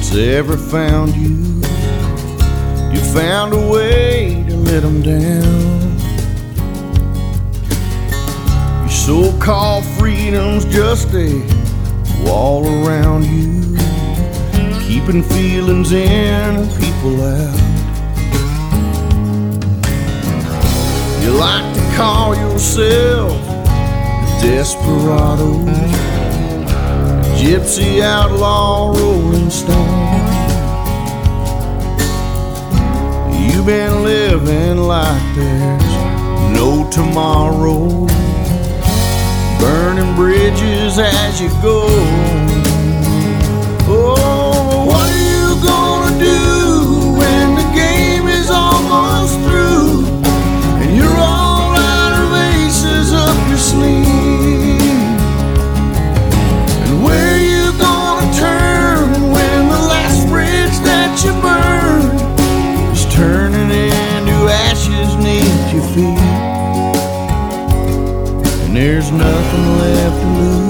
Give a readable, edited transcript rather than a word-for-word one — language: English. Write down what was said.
has ever found you. You found a way to let them down. Your so-called freedom's just a wall around you, keeping feelings in and people out. You like to call yourself a desperado, a gypsy outlaw rolling stone. You've been living like there's no tomorrow, burning bridges as you go. Oh, what are you gonna do when the game is almost through and you're all out of aces up your sleeve? And where are you gonna turn when the last bridge that you burned is turning into ashes neath your feet? And there's nothing left to lose.